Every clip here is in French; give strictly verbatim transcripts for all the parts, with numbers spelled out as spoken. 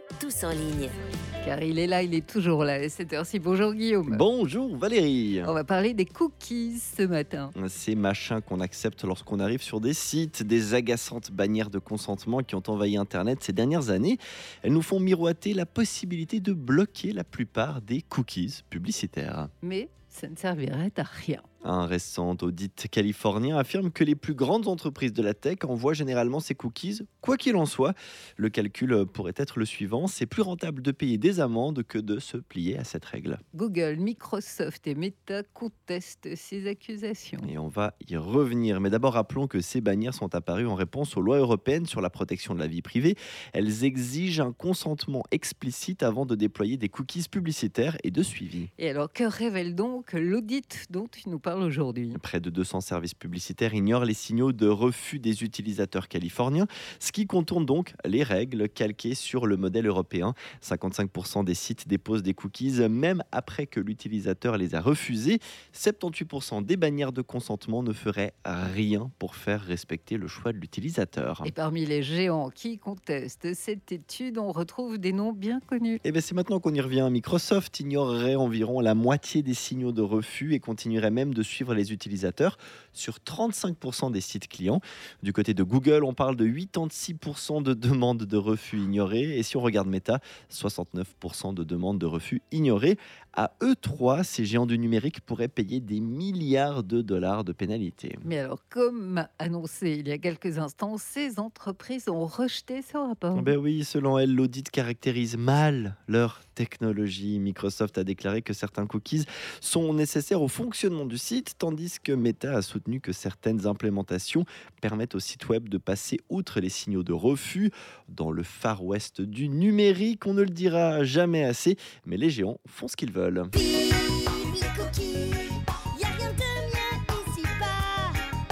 tous en ligne. Car il est là, il est toujours là à cette heure-ci. Bonjour Guillaume. Bonjour Valérie. On va parler des cookies ce matin. Ces machins qu'on accepte lorsqu'on arrive sur des sites, des agaçantes bannières de consentement qui ont envahi Internet ces dernières années. Elles nous font miroiter la possibilité de bloquer la plupart des cookies publicitaires. Mais ça ne servirait à rien. Un récent audit californien affirme que les plus grandes entreprises de la tech envoient généralement ces cookies, quoi qu'il en soit. Le calcul pourrait être le suivant, c'est plus rentable de payer des amendes que de se plier à cette règle. Google, Microsoft et Meta contestent ces accusations. Et on va y revenir. Mais d'abord, rappelons que ces bannières sont apparues en réponse aux lois européennes sur la protection de la vie privée. Elles exigent un consentement explicite avant de déployer des cookies publicitaires et de suivi. Et alors, que révèle donc l'audit dont tu nous parles aujourd'hui? Près de deux cents services publicitaires ignorent les signaux de refus des utilisateurs californiens, ce qui contourne donc les règles calquées sur le modèle européen. cinquante-cinq pour cent des sites déposent des cookies même après que l'utilisateur les a refusés. soixante-dix pour cent des bannières de consentement ne feraient rien pour faire respecter le choix de l'utilisateur. Et parmi les géants qui contestent cette étude, on retrouve des noms bien connus. Et bien c'est maintenant qu'on y revient. Microsoft ignorerait environ la moitié des signaux de refus et continuerait même de suivre les utilisateurs sur trente-cinq pour cent des sites clients. Du côté de Google, on parle de quatre-vingt-six pour cent de demandes de refus ignorées. Et si on regarde Meta, soixante-neuf pour cent de demandes de refus ignorées. À eux trois, ces géants du numérique pourraient payer des milliards de dollars de pénalités. Mais alors, comme annoncé il y a quelques instants, ces entreprises ont rejeté ce rapport. Ben oui, selon elles, l'audit caractérise mal leur technologie. Microsoft a déclaré que certains cookies sont nécessaires au fonctionnement du site, tandis que Meta a soutenu que certaines implémentations permettent au site web de passer outre les signaux de refus. Dans le Far West du numérique, on ne le dira jamais assez, mais les géants font ce qu'ils veulent. Vive les cookies, y a rien de mieux ici-bas.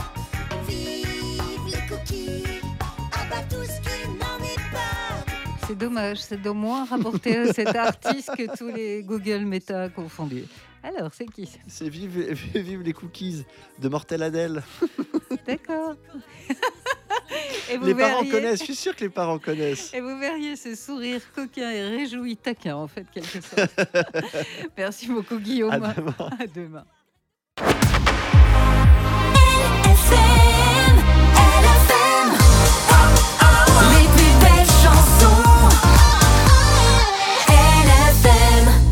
Vive les cookies, abat tout ce qui n'en est pas. C'est dommage, c'est de moins rapporté à cet artiste que tous les Google Meta confondus. Alors, c'est qui? C'est vive, vive les cookies de Mortel Adèle. D'accord. Et vous Les parents verriez- connaissent, je suis sûr que les parents connaissent. Et vous verriez ce sourire coquin et réjoui taquin, en fait, quelque sorte. Merci beaucoup, Guillaume. À demain. À demain. F M